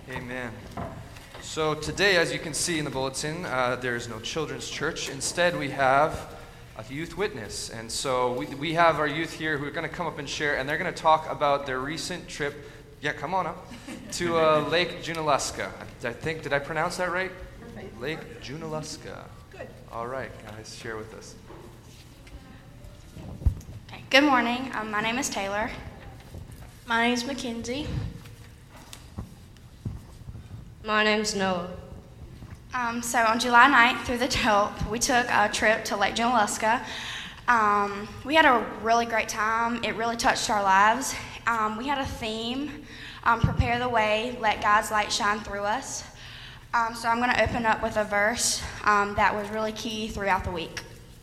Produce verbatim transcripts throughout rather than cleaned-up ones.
Amen. So today, as you can see in the bulletin, uh, there is no children's church. Instead, we have a youth witness. And so we, we have our youth here who are going to come up and share, and they're going to talk about their recent trip, yeah, come on up, to uh, Lake Junaluska. I think, did I pronounce that right? Perfect. Lake Junaluska. Good. All right, guys, share with us. Okay. Good morning. Um, my name is Taylor. My name's Mackenzie. My name's Noah. Um, so on July ninth through the twelfth, we took a trip to Lake Junaluska. Um, we had a really great time. It really touched our lives. Um, we had a theme, um, prepare the way, let God's light shine through us. Um, so I'm going to open up with a verse um, that was really key throughout the week.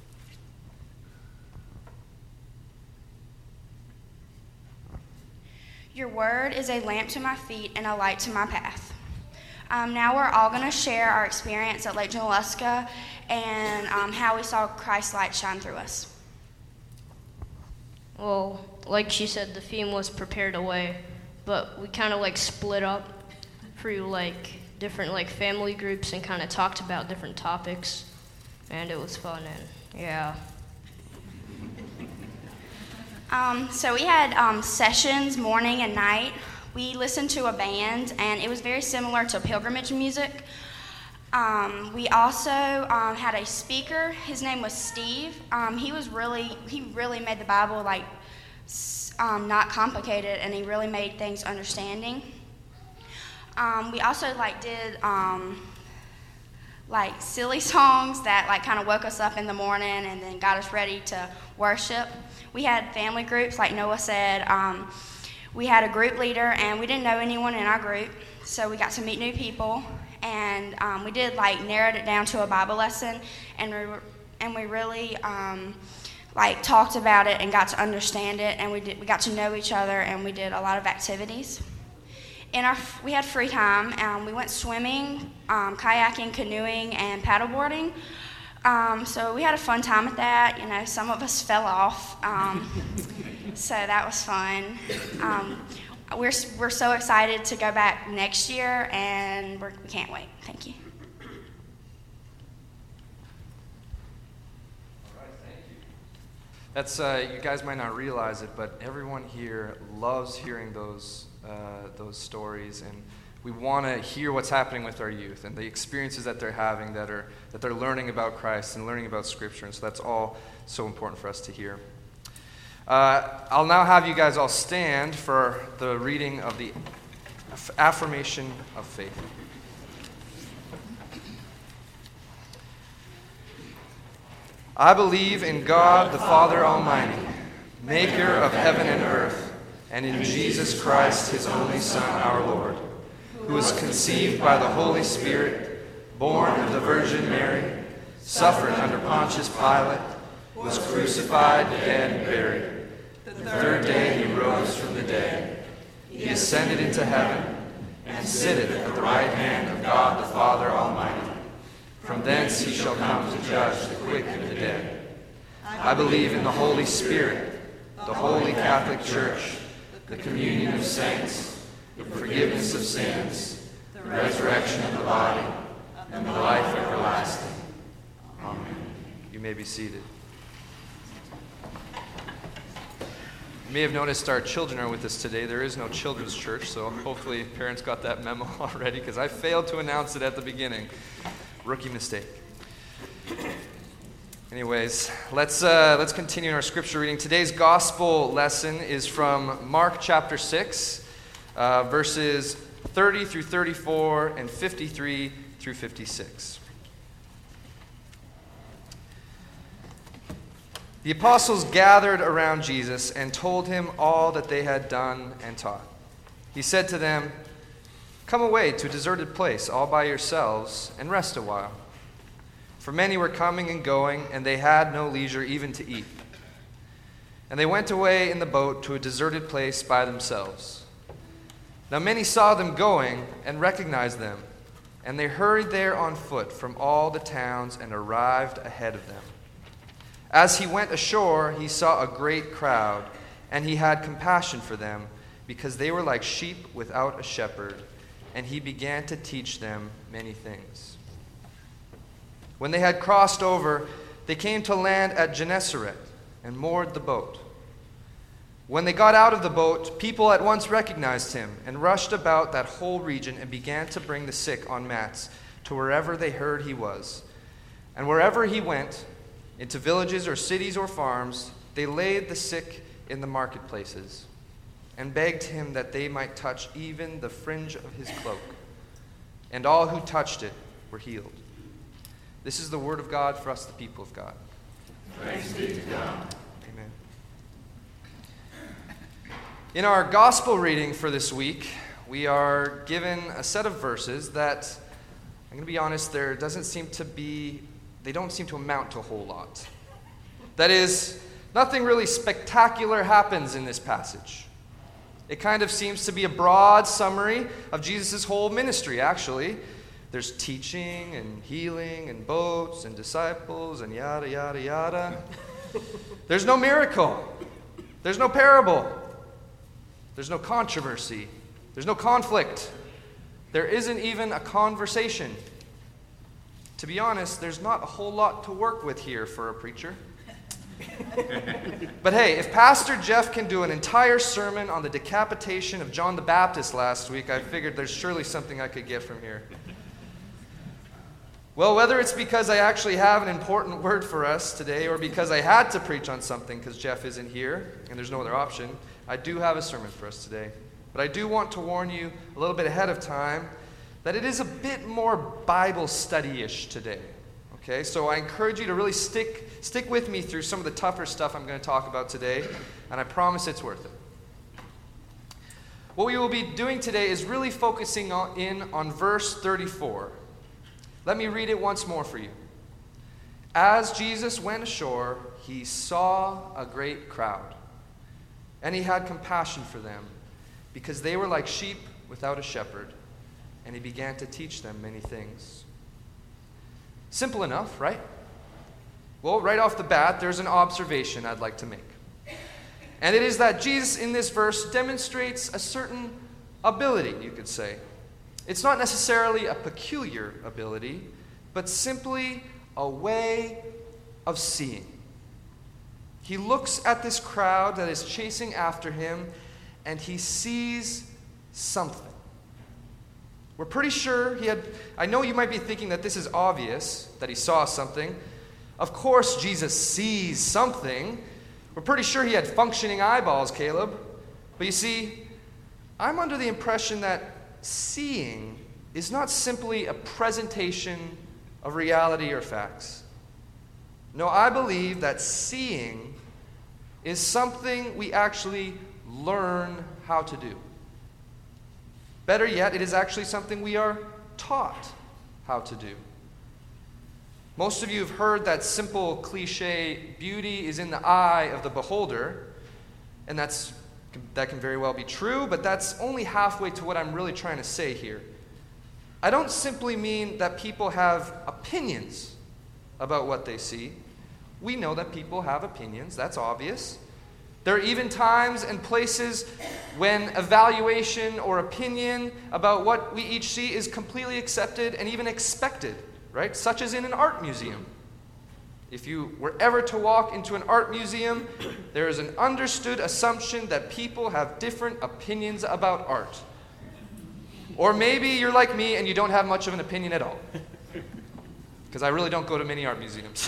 Your word is a lamp to my feet and a light to my path. Um, now we're all going to share our experience at Lake Junaluska and um, how we saw Christ's light shine through us. Well, like she said, the theme was prepared away, but we kind of like split up through like different like family groups and kind of talked about different topics, and it was fun, and yeah. Um, so we had um, sessions morning and night. We listened to a band, and it was very similar to pilgrimage music. Um, we also um, had a speaker. His name was Steve. Um, he was really, he really made the Bible like um, not complicated, and he really made things understanding. Um, we also like did um, like silly songs that like kind of woke us up in the morning and then got us ready to worship. We had family groups, like Noah said. Um, we had a group leader, and we didn't know anyone in our group, so we got to meet new people. And um, we did like narrowed it down to a Bible lesson, and we were, and we really um, like talked about it and got to understand it, and we did, we got to know each other, and we did a lot of activities. In our we had free time. Um, we went swimming, um, kayaking, canoeing, and paddleboarding. Um, so we had a fun time at that. You know, some of us fell off, um, so that was fun. Um, we're we're so excited to go back next year, and we're, we can't wait. Thank you. All right, thank you. That's uh, you guys might not realize it, but everyone here loves hearing those uh, those stories, and we want to hear what's happening with our youth and the experiences that they're having, that are that they're learning about Christ and learning about Scripture, and so that's all so important for us to hear. Uh, I'll now have you guys all stand for the reading of the aff- affirmation of faith. I believe in God, the Father Almighty, maker of heaven and earth, and in Jesus Christ, his only Son, our Lord, who was conceived by the Holy Spirit, born of the Virgin Mary, suffered under Pontius Pilate, was crucified, dead, and buried. The third day he rose from the dead. He ascended into heaven and sitteth at the right hand of God the Father Almighty. From thence he shall come to judge the quick and the dead. I believe in the Holy Spirit, the holy Catholic Church, the communion of saints, the forgiveness of sins, the resurrection of the body, and the life everlasting. Amen. You may be seated. You may have noticed our children are with us today. There is no children's church, so hopefully parents got that memo already, because I failed to announce it at the beginning. Rookie mistake. Anyways, let's uh, let's continue our scripture reading. Today's gospel lesson is from Mark chapter six, uh, verses thirty through thirty-four and fifty-three through fifty-six. The apostles gathered around Jesus and told him all that they had done and taught. He said to them, "Come away to a deserted place all by yourselves and rest a while." For many were coming and going, and they had no leisure even to eat. And they went away in the boat to a deserted place by themselves. Now many saw them going and recognized them, and they hurried there on foot from all the towns and arrived ahead of them. As he went ashore, he saw a great crowd, and he had compassion for them, because they were like sheep without a shepherd, and he began to teach them many things. When they had crossed over, they came to land at Gennesaret and moored the boat. When they got out of the boat, people at once recognized him and rushed about that whole region and began to bring the sick on mats to wherever they heard he was. And wherever he went, into villages or cities or farms, they laid the sick in the marketplaces and begged him that they might touch even the fringe of his cloak. And all who touched it were healed. This is the word of God for us, the people of God. Thanks be to God. Amen. In our gospel reading for this week, we are given a set of verses that, I'm going to be honest, there doesn't seem to be, they don't seem to amount to a whole lot. That is, nothing really spectacular happens in this passage. It kind of seems to be a broad summary of Jesus' whole ministry, actually. There's teaching and healing and boats and disciples and yada, yada, yada. There's no miracle. There's no parable. There's no controversy. There's no conflict. There isn't even a conversation. To be honest, there's not a whole lot to work with here for a preacher. But hey, if Pastor Jeff can do an entire sermon on the decapitation of John the Baptist last week, I figured there's surely something I could get from here. Well, whether it's because I actually have an important word for us today or because I had to preach on something because Jeff isn't here and there's no other option, I do have a sermon for us today. But I do want to warn you a little bit ahead of time that it is a bit more Bible study-ish today. Okay, so I encourage you to really stick stick with me through some of the tougher stuff I'm going to talk about today, and I promise it's worth it. What we will be doing today is really focusing on, in on verse thirty-four. Let me read it once more for you. As Jesus went ashore, he saw a great crowd, and he had compassion for them, because they were like sheep without a shepherd, and he began to teach them many things. Simple enough, right? Well, right off the bat, there's an observation I'd like to make. And it is that Jesus in this verse demonstrates a certain ability, you could say. It's not necessarily a peculiar ability, but simply a way of seeing. He looks at this crowd that is chasing after him, and he sees something. We're pretty sure he had, I know you might be thinking that this is obvious, that he saw something. Of course Jesus sees something. We're pretty sure he had functioning eyeballs, Caleb. But you see, I'm under the impression that seeing is not simply a presentation of reality or facts. No, I believe that seeing is something we actually learn how to do. Better yet, it is actually something we are taught how to do. Most of you have heard that simple cliche, beauty is in the eye of the beholder, and that's that can very well be true, but that's only halfway to what I'm really trying to say here. I don't simply mean that people have opinions about what they see. We know that people have opinions, that's obvious. There are even times and places when evaluation or opinion about what we each see is completely accepted and even expected, right? Such as in an art museum. If you were ever to walk into an art museum, there is an understood assumption that people have different opinions about art. Or maybe you're like me and you don't have much of an opinion at all. Because I really don't go to many art museums.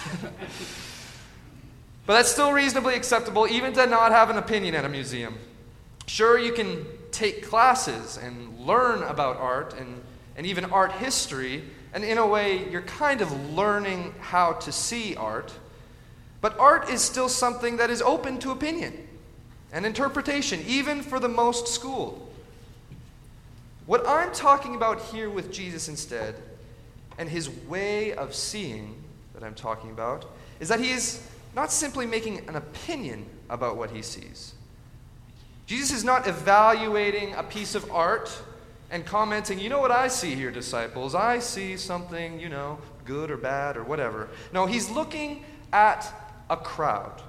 But that's still reasonably acceptable, even to not have an opinion at a museum. Sure, you can take classes and learn about art and, and even art history, and in a way, you're kind of learning how to see art. But art is still something that is open to opinion and interpretation, even for the most schooled. What I'm talking about here with Jesus instead, and his way of seeing that I'm talking about, is that he is not simply making an opinion about what he sees. Jesus is not evaluating a piece of art and commenting, you know what I see here, disciples? I see something, you know, good or bad or whatever. No, he's looking at a crowd.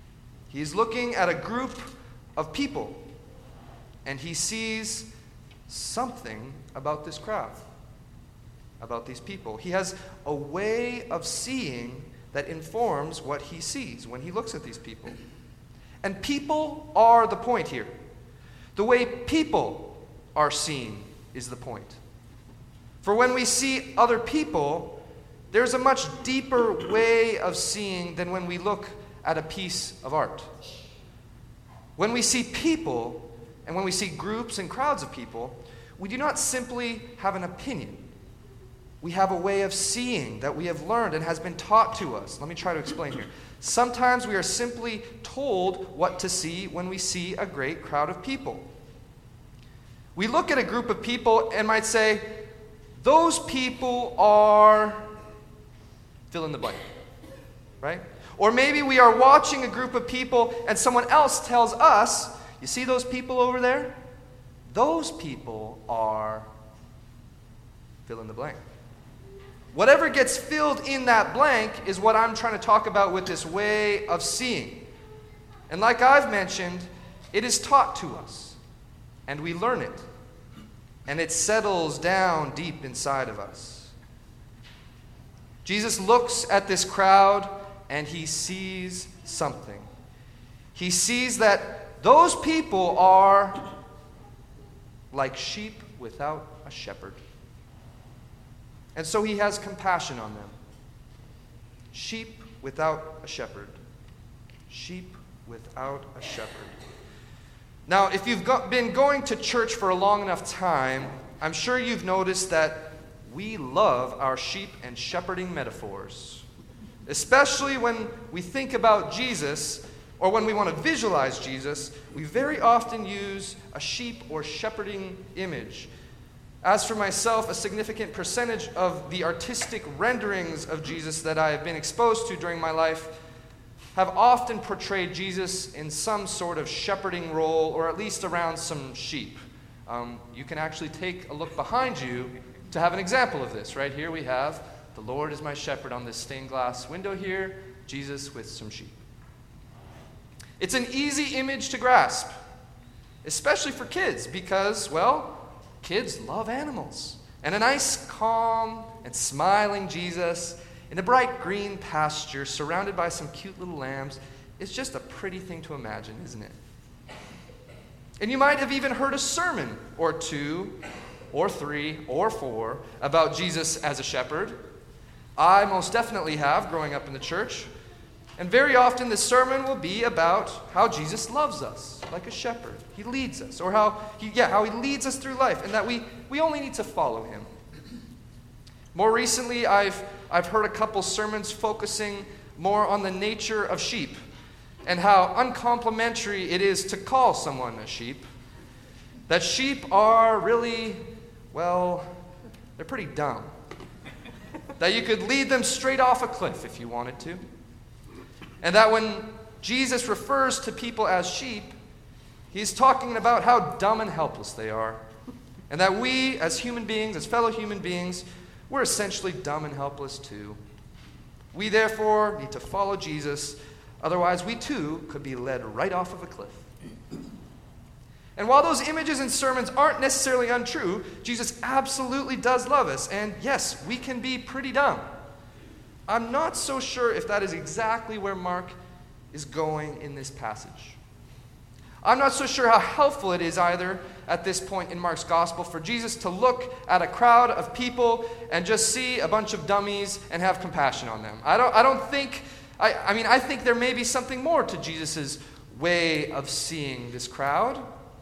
He's looking at a group of people, and he sees something about this crowd, about these people. He has a way of seeing that informs what he sees when he looks at these people. And people are the point here. The way people are seen is the point. For when we see other people, there's a much deeper way of seeing than when we look at a piece of art. When we see people, and when we see groups and crowds of people, we do not simply have an opinion. We have a way of seeing that we have learned and has been taught to us. Let me try to explain here. Sometimes we are simply told what to see when we see a great crowd of people. We look at a group of people and might say, those people are fill in the blank, right? Or maybe we are watching a group of people and someone else tells us, you see those people over there? Those people are fill in the blank. Whatever gets filled in that blank is what I'm trying to talk about with this way of seeing. And like I've mentioned, it is taught to us, and we learn it, and it settles down deep inside of us. Jesus looks at this crowd, and he sees something. He sees that those people are like sheep without a shepherd. And so he has compassion on them. Sheep without a shepherd. Sheep without a shepherd. Now, if you've got, been going to church for a long enough time, I'm sure you've noticed that we love our sheep and shepherding metaphors. Especially when we think about Jesus, or when we want to visualize Jesus, we very often use a sheep or shepherding image. As for myself, a significant percentage of the artistic renderings of Jesus that I have been exposed to during my life have often portrayed Jesus in some sort of shepherding role, or at least around some sheep. Um, you can actually take a look behind you to have an example of this. Right here we have, the Lord is my shepherd on this stained glass window here, Jesus with some sheep. It's an easy image to grasp, especially for kids, because, well, kids love animals. And a nice, calm, and smiling Jesus in a bright green pasture surrounded by some cute little lambs is just a pretty thing to imagine, isn't it? And you might have even heard a sermon or two, or three, or four about Jesus as a shepherd. I most definitely have, growing up in the church. And very often the sermon will be about how Jesus loves us like a shepherd. He leads us, or how he, yeah, how he leads us through life, and that we, we only need to follow him. More recently, I've, I've heard a couple sermons focusing more on the nature of sheep and how uncomplimentary it is to call someone a sheep. That sheep are really, well, they're pretty dumb. That you could lead them straight off a cliff if you wanted to. And that when Jesus refers to people as sheep, he's talking about how dumb and helpless they are. And that we, as human beings, as fellow human beings, we're essentially dumb and helpless too. We therefore need to follow Jesus, otherwise we too could be led right off of a cliff. And while those images and sermons aren't necessarily untrue, Jesus absolutely does love us. And yes, we can be pretty dumb. I'm not so sure if that is exactly where Mark is going in this passage. I'm not so sure how helpful it is either at this point in Mark's gospel for Jesus to look at a crowd of people and just see a bunch of dummies and have compassion on them. I don't, I don't think, I, I mean, I think there may be something more to Jesus' way of seeing this crowd.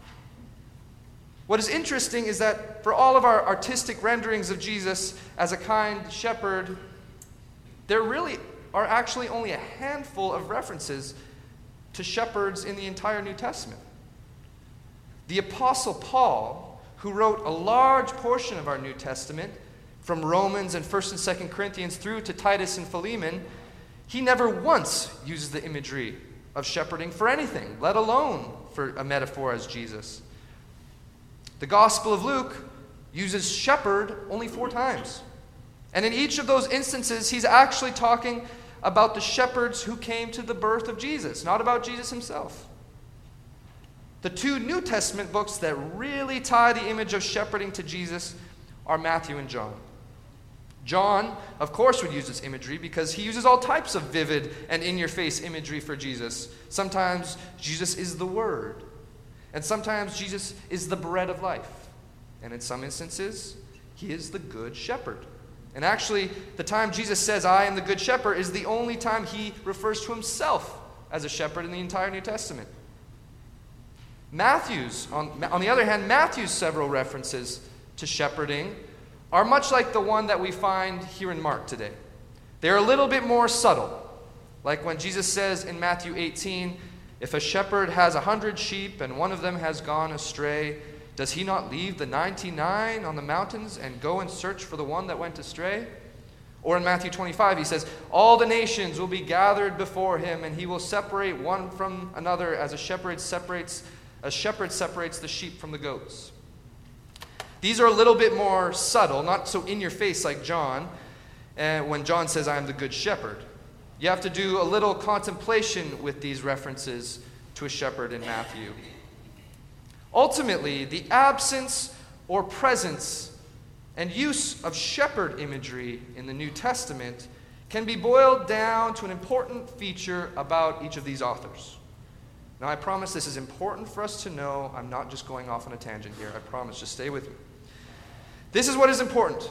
What is interesting is that for all of our artistic renderings of Jesus as a kind shepherd, there really are actually only a handful of references to shepherds in the entire New Testament. The Apostle Paul, who wrote a large portion of our New Testament, from Romans and First and Second Corinthians through to Titus and Philemon, he never once uses the imagery of shepherding for anything, let alone for a metaphor as Jesus. The Gospel of Luke uses shepherd only four times. And in each of those instances, he's actually talking about the shepherds who came to the birth of Jesus, not about Jesus himself. The two New Testament books that really tie the image of shepherding to Jesus are Matthew and John. John, of course, would use this imagery because he uses all types of vivid and in-your-face imagery for Jesus. Sometimes Jesus is the Word, and sometimes Jesus is the bread of life. And in some instances, he is the Good Shepherd. And actually, the time Jesus says, I am the Good Shepherd, is the only time he refers to himself as a shepherd in the entire New Testament. Matthew's, on, on the other hand, Matthew's several references to shepherding are much like the one that we find here in Mark today. They're a little bit more subtle. Like when Jesus says in Matthew eighteen, if a shepherd has a hundred sheep and one of them has gone astray, does he not leave the ninety-nine on the mountains and go and search for the one that went astray? Or in Matthew twenty-five, he says, all the nations will be gathered before him, and he will separate one from another as a shepherd separates, a shepherd separates the sheep from the goats. These are a little bit more subtle, not so in your face like John, uh, when John says, I am the Good Shepherd. You have to do a little contemplation with these references to a shepherd in Matthew. Ultimately, the absence or presence and use of shepherd imagery in the New Testament can be boiled down to an important feature about each of these authors. Now, I promise this is important for us to know. I'm not just going off on a tangent here. I promise. Just stay with me. This is what is important.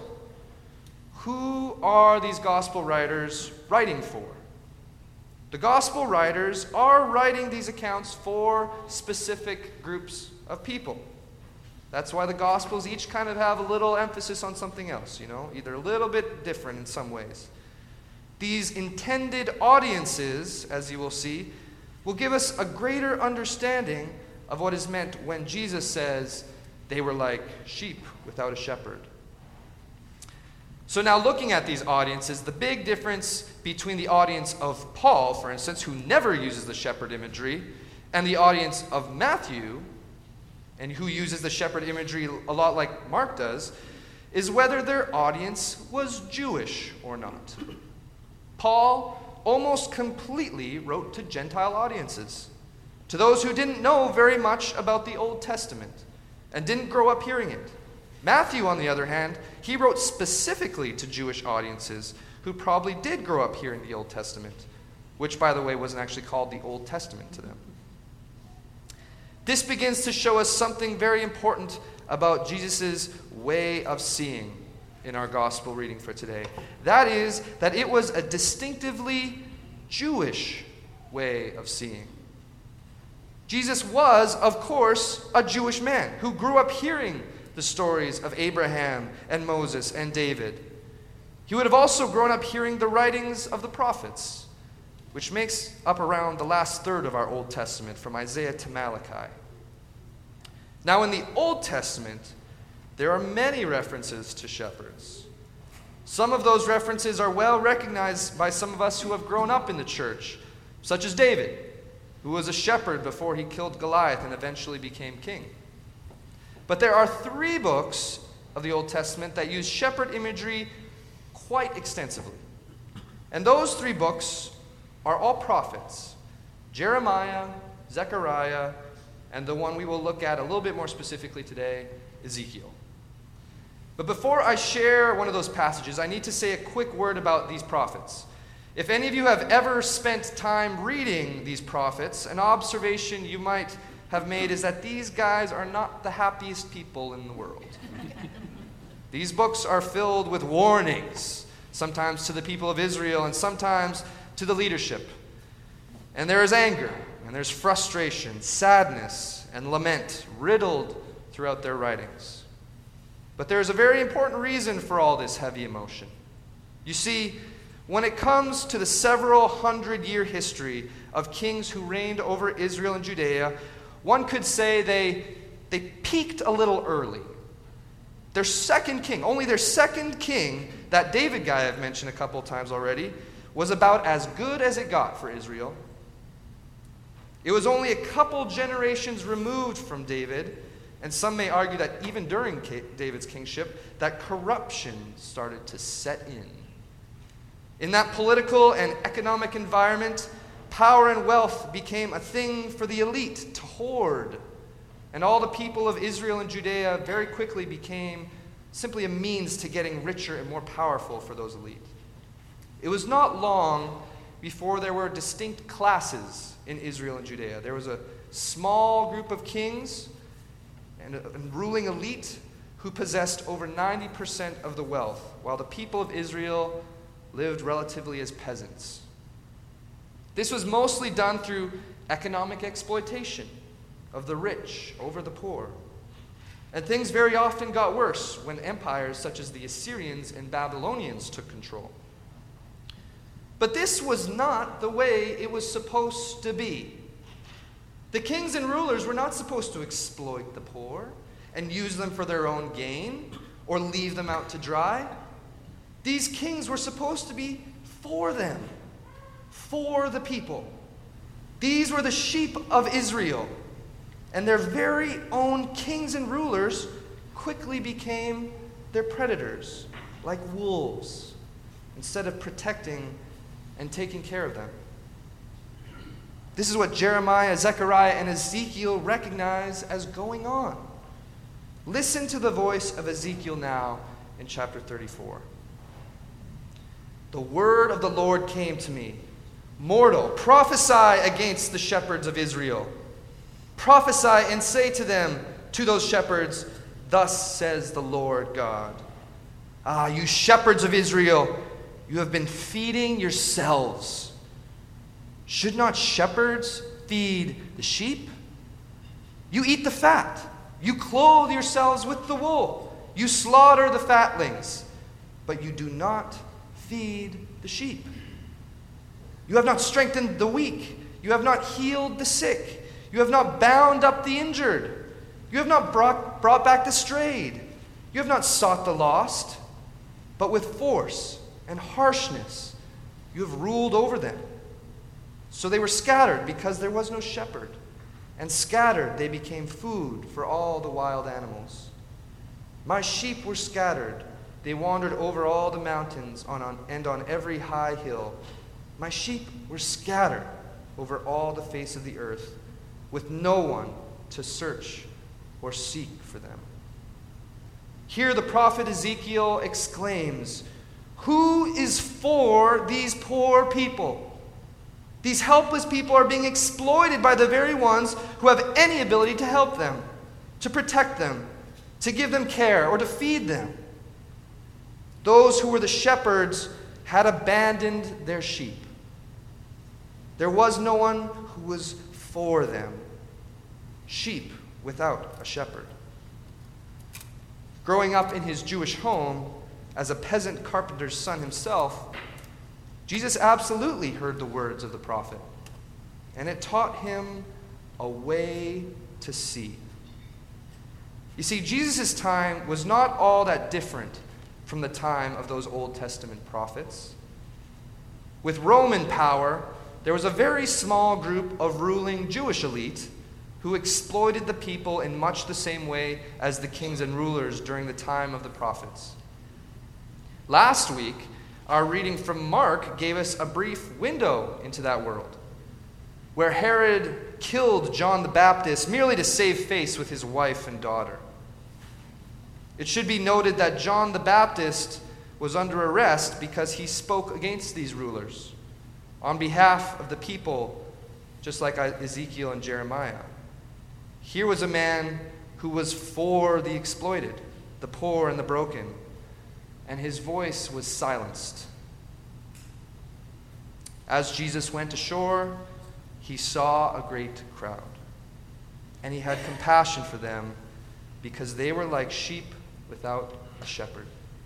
Who are these gospel writers writing for? The gospel writers are writing these accounts for specific groups of people. That's why the gospels each kind of have a little emphasis on something else, you know, either a little bit different in some ways. These intended audiences, as you will see, will give us a greater understanding of what is meant when Jesus says they were like sheep without a shepherd. So now looking at these audiences, the big difference between the audience of Paul, for instance, who never uses the shepherd imagery, and the audience of Matthew, and who uses the shepherd imagery a lot like Mark does, is whether their audience was Jewish or not. Paul almost completely wrote to Gentile audiences, to those who didn't know very much about the Old Testament and didn't grow up hearing it. Matthew, on the other hand, he wrote specifically to Jewish audiences who probably did grow up hearing the Old Testament, which, by the way, wasn't actually called the Old Testament to them. This begins to show us something very important about Jesus' way of seeing in our gospel reading for today. That is, that it was a distinctively Jewish way of seeing. Jesus was, of course, a Jewish man who grew up hearing the stories of Abraham and Moses and David. He would have also grown up hearing the writings of the prophets, which makes up around the last third of our Old Testament, from Isaiah to Malachi. Now, in the Old Testament, there are many references to shepherds. Some of those references are well recognized by some of us who have grown up in the church, such as David, who was a shepherd before he killed Goliath and eventually became king. But there are three books of the Old Testament that use shepherd imagery quite extensively. And those three books are all prophets: Jeremiah, Zechariah, and the one we will look at a little bit more specifically today, Ezekiel. But before I share one of those passages, I need to say a quick word about these prophets. If any of you have ever spent time reading these prophets, an observation you might have made is that these guys are not the happiest people in the world. These books are filled with warnings, sometimes to the people of Israel and sometimes to the leadership. And there is anger, and there's frustration, sadness, and lament riddled throughout their writings. But there is a very important reason for all this heavy emotion. You see, when it comes to the several hundred year history of kings who reigned over Israel and Judea, one could say they, they peaked a little early. Their second king, only their second king, that David guy I've mentioned a couple times already, was about as good as it got for Israel. It was only a couple generations removed from David, and some may argue that even during David's kingship, that corruption started to set in. In that political and economic environment, power and wealth became a thing for the elite to hoard And all the people of Israel and Judea very quickly became simply a means to getting richer and more powerful for those elite. It was not long before there were distinct classes in Israel and Judea. There was a small group of kings and a and ruling elite who possessed over ninety percent of the wealth, while the people of Israel lived relatively as peasants. This was mostly done through economic exploitation of the rich over the poor. And things very often got worse when empires such as the Assyrians and Babylonians took control. But this was not the way it was supposed to be. The kings and rulers were not supposed to exploit the poor and use them for their own gain or leave them out to dry. These kings were supposed to be for them, for the people. These were the sheep of Israel, and their very own kings and rulers quickly became their predators, like wolves, instead of protecting and taking care of them. This is what Jeremiah, Zechariah, and Ezekiel recognize as going on. Listen to the voice of Ezekiel now in chapter thirty-four. The word of the Lord came to me. Mortal, prophesy against the shepherds of Israel. Prophesy and say to them, to those shepherds, thus says the Lord God. Ah, you shepherds of Israel, you have been feeding yourselves. Should not shepherds feed the sheep? You eat the fat. You clothe yourselves with the wool. You slaughter the fatlings, but you do not feed the sheep. You have not strengthened the weak. You have not healed the sick. You have not bound up the injured. You have not brought, brought back the strayed. You have not sought the lost, but with force and harshness you have ruled over them. So they were scattered because there was no shepherd, and scattered they became food for all the wild animals. My sheep were scattered. They wandered over all the mountains on, on, and on every high hill. My sheep were scattered over all the face of the earth, with no one to search or seek for them. Here the prophet Ezekiel exclaims, who is for these poor people? These helpless people are being exploited by the very ones who have any ability to help them, to protect them, to give them care, or to feed them. Those who were the shepherds had abandoned their sheep. There was no one who was for them. Sheep without a shepherd. Growing up in his Jewish home as a peasant carpenter's son himself, Jesus absolutely heard the words of the prophet, and it taught him a way to see. You see, Jesus' time was not all that different from the time of those Old Testament prophets. With Roman power, there was a very small group of ruling Jewish elite who exploited the people in much the same way as the kings and rulers during the time of the prophets. Last week, our reading from Mark gave us a brief window into that world, where Herod killed John the Baptist merely to save face with his wife and daughter. It should be noted that John the Baptist was under arrest because he spoke against these rulers on behalf of the people, just like Ezekiel and Jeremiah. Here was a man who was for the exploited, the poor and the broken, and his voice was silenced. As Jesus went ashore, he saw a great crowd, and he had compassion for them because they were like sheep without a shepherd.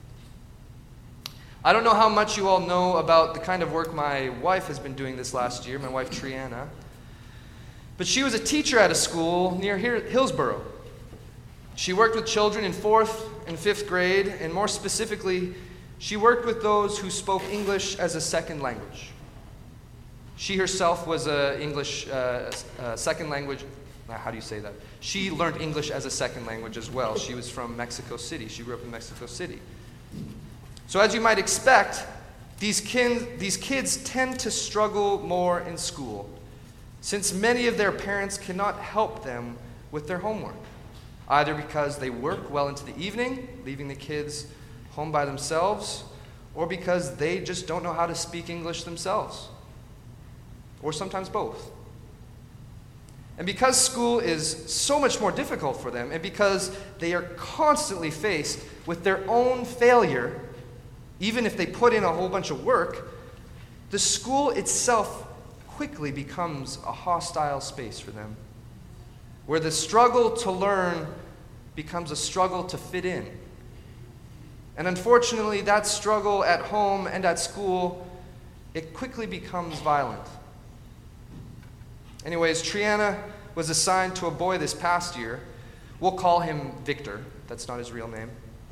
I don't know how much you all know about the kind of work my wife has been doing this last year, my wife Triana, but she was a teacher at a school near Hillsborough. She worked with children in fourth and fifth grade, and more specifically, she worked with those who spoke English as a second language. She herself was an English uh, uh, second language. How do you say that? She learned English as a second language as well. She was from Mexico City. She grew up in Mexico City. So as you might expect, these, kin- these kids tend to struggle more in school, since many of their parents cannot help them with their homework, either because they work well into the evening, leaving the kids home by themselves, or because they just don't know how to speak English themselves, or sometimes both. And because school is so much more difficult for them, and because they are constantly faced with their own failure, even if they put in a whole bunch of work, the school itself quickly becomes a hostile space for them, where the struggle to learn becomes a struggle to fit in. And unfortunately, that struggle at home and at school, it quickly becomes violent. Anyways, Triana was assigned to a boy this past year. We'll call him Victor. That's not his real name.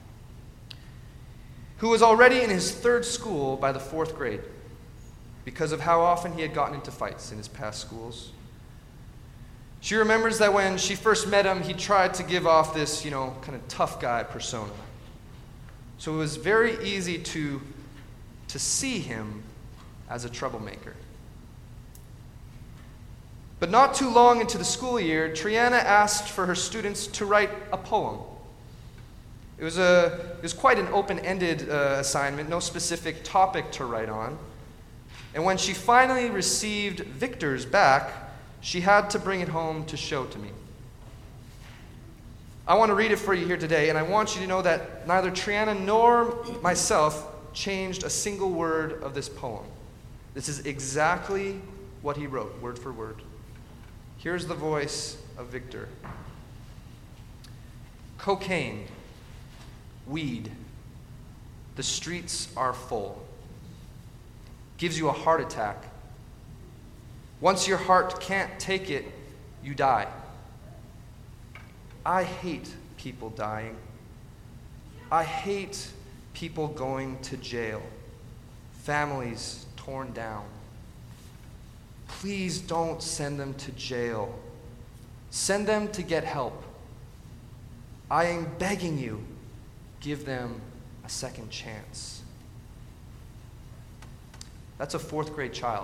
Who was already in his third school by the fourth grade because of how often he had gotten into fights in his past schools. She remembers that when she first met him, he tried to give off this, you know, kind of tough guy persona. So it was very easy to, to see him as a troublemaker. But not too long into the school year, Triana asked for her students to write a poem. It was, a, it was quite an open-ended uh, assignment, no specific topic to write on. And when she finally received Victor's back, she had to bring it home to show to me. I want to read it for you here today, and I want you to know that neither Triana nor myself changed a single word of this poem. This is exactly what he wrote, word for word. Here's the voice of Victor. Cocaine, weed, the streets are full. Gives you a heart attack. Once your heart can't take it, you die. I hate people dying. I hate people going to jail. Families torn down. Please don't send them to jail. Send them to get help. I am begging you, give them a second chance. That's a fourth grade child.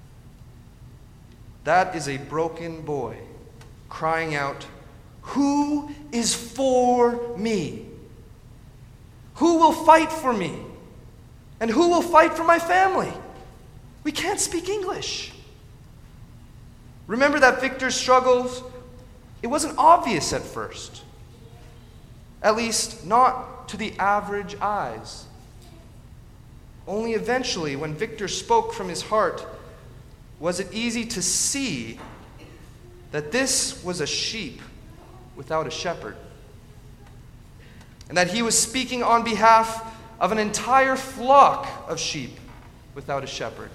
That is a broken boy crying out, "Who is for me? Who will fight for me? And who will fight for my family? We can't speak English." Remember that Victor's struggles? It wasn't obvious at first. At least, not to the average eyes. Only eventually, when Victor spoke from his heart, was it easy to see that this was a sheep without a shepherd, and that he was speaking on behalf of an entire flock of sheep without a shepherd.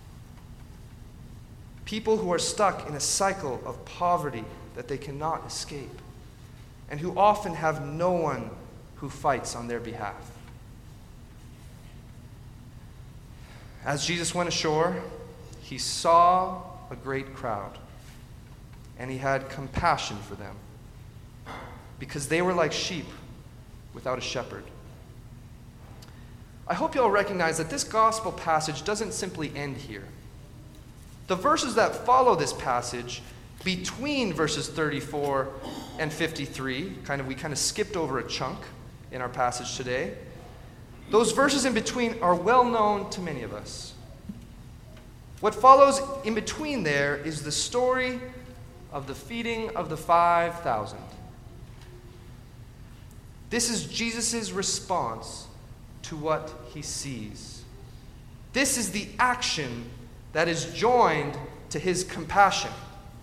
People who are stuck in a cycle of poverty that they cannot escape, and who often have no one who fights on their behalf. As Jesus went ashore, he saw a great crowd, and he had compassion for them, because they were like sheep without a shepherd. I hope you all recognize that this gospel passage doesn't simply end here. The verses that follow this passage, between verses thirty-four and fifty-three, kind of we kind of skipped over a chunk in our passage today. Those verses in between are well known to many of us. What follows in between there is the story of the feeding of the five thousand. This is Jesus' response to what he sees. This is the action that is joined to his compassion.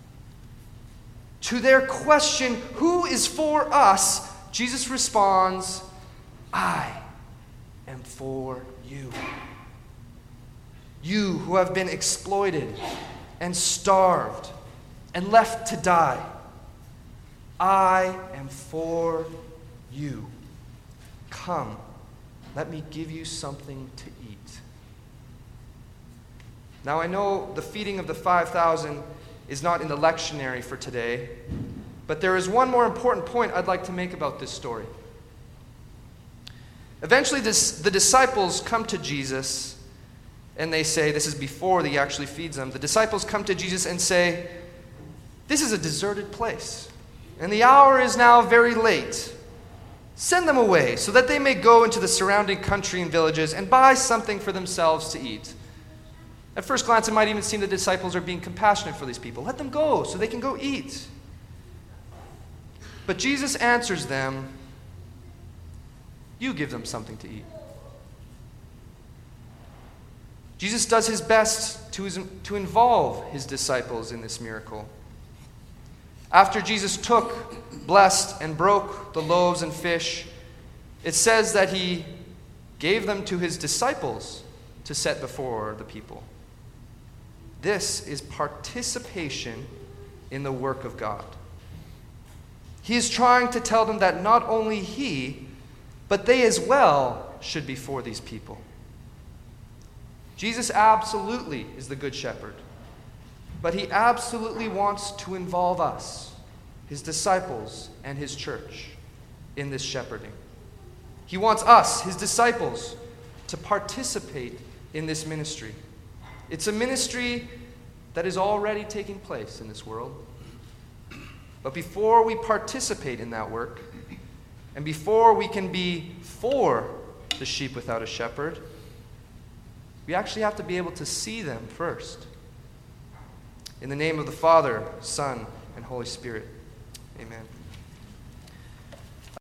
To their question, "Who is for us?" Jesus responds, "I am for you. You who have been exploited and starved and left to die. I am for you. Come, let me give you something to eat." Now, I know the feeding of the five thousand is not in the lectionary for today, but there is one more important point I'd like to make about this story. Eventually, this, the disciples come to Jesus, and they say, this is before he actually feeds them, the disciples come to Jesus and say, "This is a deserted place. and the hour is now very late. Send them away, so that they may go into the surrounding country and villages and buy something for themselves to eat." At first glance, it might even seem the disciples are being compassionate for these people. Let them go, so they can go eat. But Jesus answers them, "You give them something to eat." Jesus does his best to, to involve his disciples in this miracle. After Jesus took, blessed, and broke the loaves and fish, it says that he gave them to his disciples to set before the people. This is participation in the work of God. He is trying to tell them that not only he, but they as well should be for these people. Jesus absolutely is the Good Shepherd, but he absolutely wants to involve us, his disciples and his church, in this shepherding. He wants us, his disciples, to participate in this ministry. It's a ministry that is already taking place in this world. But before we participate in that work, and before we can be for the sheep without a shepherd, we actually have to be able to see them first. In the name of the Father, Son, and Holy Spirit, amen.